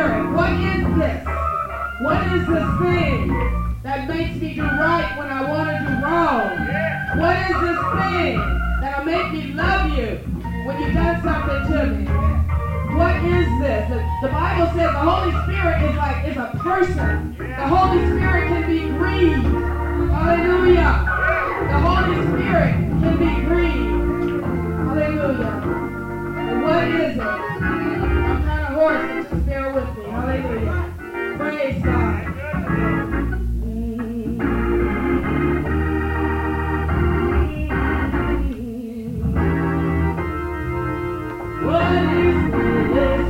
Spirit. What is this? What is this thing that makes me do right when I want to do wrong? What is this thing that'll make me love you when you've done something to me? What is this? The Bible says the Holy Spirit is a person. The Holy Spirit can be grieved. Hallelujah. The Holy Spirit can be grieved. Hallelujah. And what is it? I'm kind of hoarse, but just bear with me. Hallelujah. Praise God. What is this?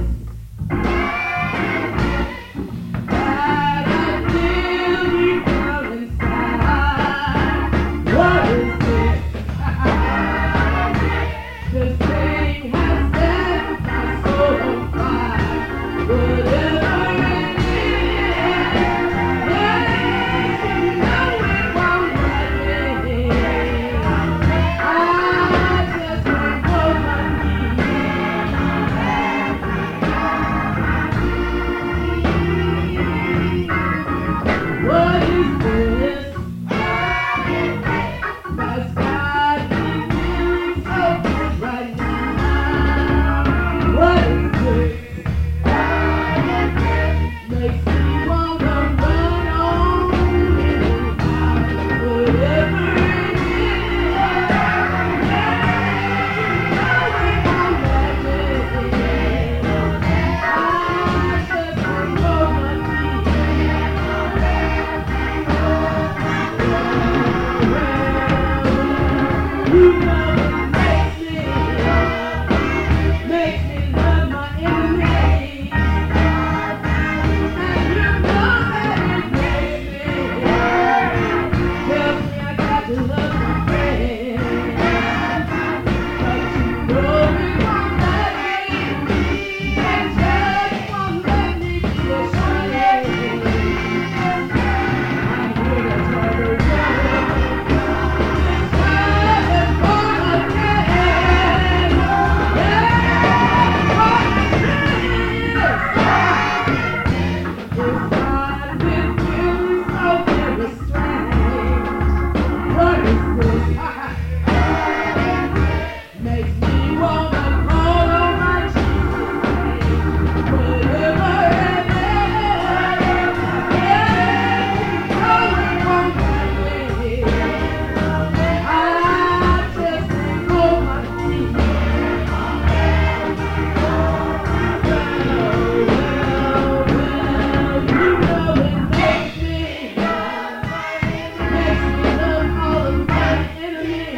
That I feel deep down inside. What is this? This thing has set my soul on fire. Whatever it is, you know it won't let me. I just want for my What is this? That's got me feeling so good right now. What is this? Makes me wanna run on anyhow. Whatever it is, you know it won't let me. I just want for my You know it makes me love my enemies. And you know that it makes me, tells me I got to love my friends. But you know it won't let me, and just won't let me be ashamed. I'm here to tell the world. Makes me wanna call on my Jesus' name. Whatever it is, you know it won't let me. I just hold my feet. You know it makes me love all of my enemies.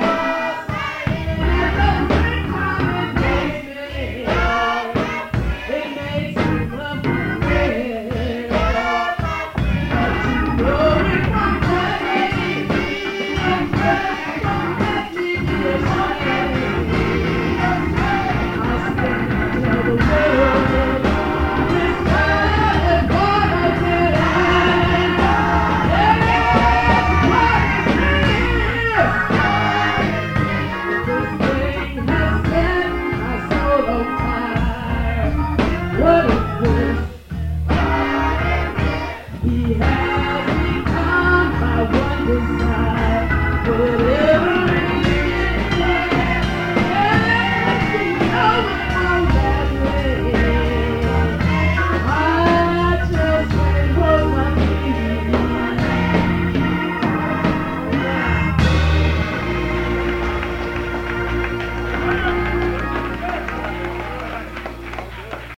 What is this? He has become my one desire.